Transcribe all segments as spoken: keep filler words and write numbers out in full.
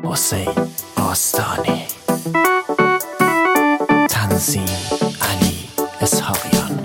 حسین آستانی، تنظیم علی اسحاقیان.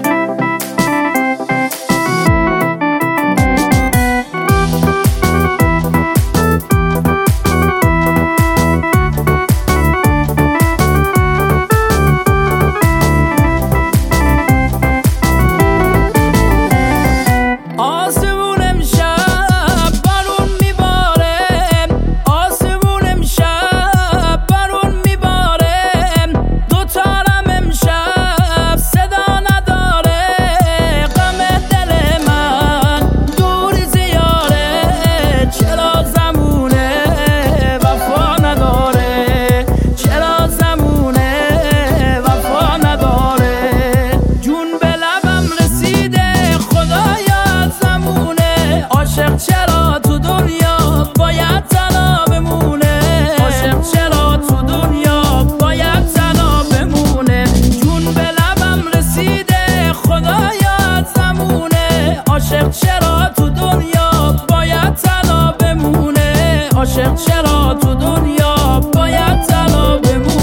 چرا تو دنیا باید تنها بمونه؟ عاشق چرا تو دنیا باید تنها بمونه؟ جون به لبم رسیده خدایا زمونه. عاشق چرا تو دنیا باید تنها بمونه؟ عاشق چرا تو دنیا باید تنها بمونه؟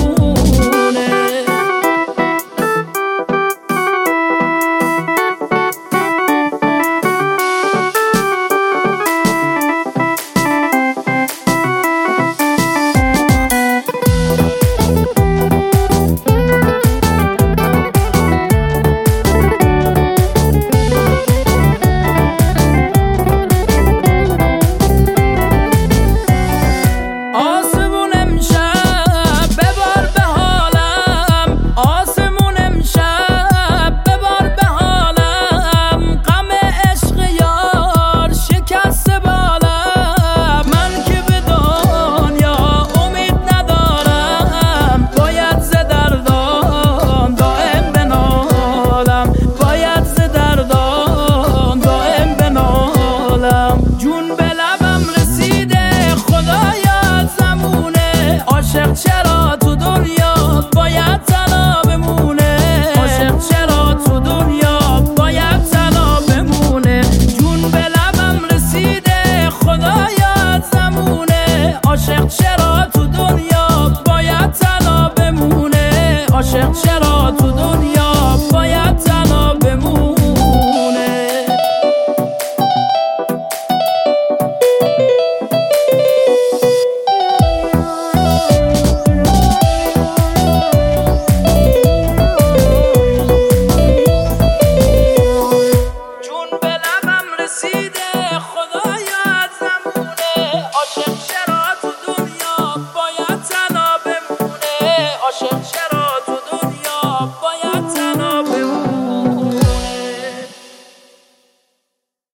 چرا